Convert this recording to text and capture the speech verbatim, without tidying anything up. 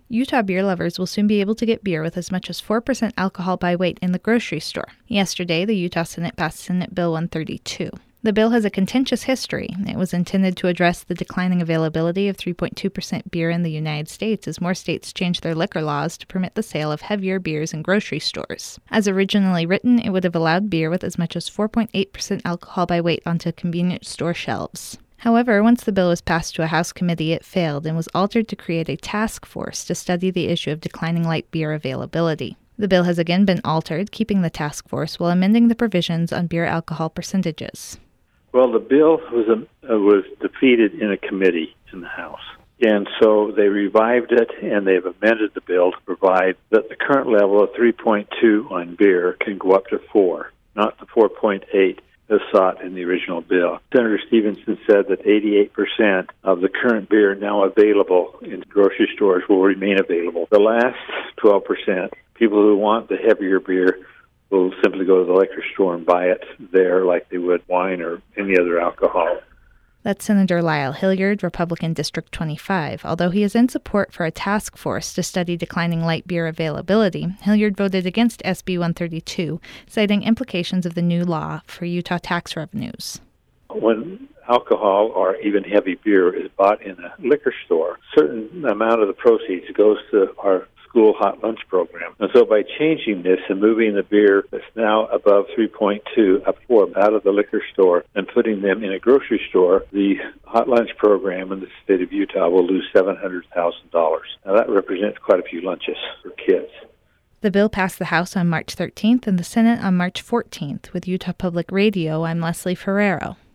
Utah beer lovers will soon be able to get beer with as much as four percent alcohol by weight in the grocery store. Yesterday, the Utah Senate passed Senate Bill one thirty-two. The bill has a contentious history. It was intended to address the declining availability of three point two percent beer in the United States as more states change their liquor laws to permit the sale of heavier beers in grocery stores. As originally written, it would have allowed beer with as much as four point eight percent alcohol by weight onto convenience store shelves. However, once the bill was passed to a House committee, it failed and was altered to create a task force to study the issue of declining light beer availability. The bill has again been altered, keeping the task force while amending the provisions on beer alcohol percentages. Well, the bill was uh, was defeated in a committee in the House. And so they revived it, and they've amended the bill to provide that the current level of three point two on beer can go up to four, not the four point eight as sought in the original bill. Senator Stevenson said that eighty-eight percent of the current beer now available in grocery stores will remain available. The last twelve percent, people who want the heavier beer, will simply go to the liquor store and buy it there like they would wine or any other alcohol. That's Senator Lyle Hilliard, Republican District twenty-five. Although he is in support for a task force to study declining light beer availability, Hilliard voted against S B one thirty-two, citing implications of the new law for Utah tax revenues. When alcohol or even heavy beer is bought in a liquor store, a certain amount of the proceeds goes to our school hot lunch program. And so by changing this and moving the beer that's now above three point two up four out of the liquor store and putting them in a grocery store, the hot lunch program in the state of Utah will lose seven hundred thousand dollars. Now that represents quite a few lunches for kids. The bill passed the House on March thirteenth and the Senate on March fourteenth. With Utah Public Radio, I'm Leslie Ferrero.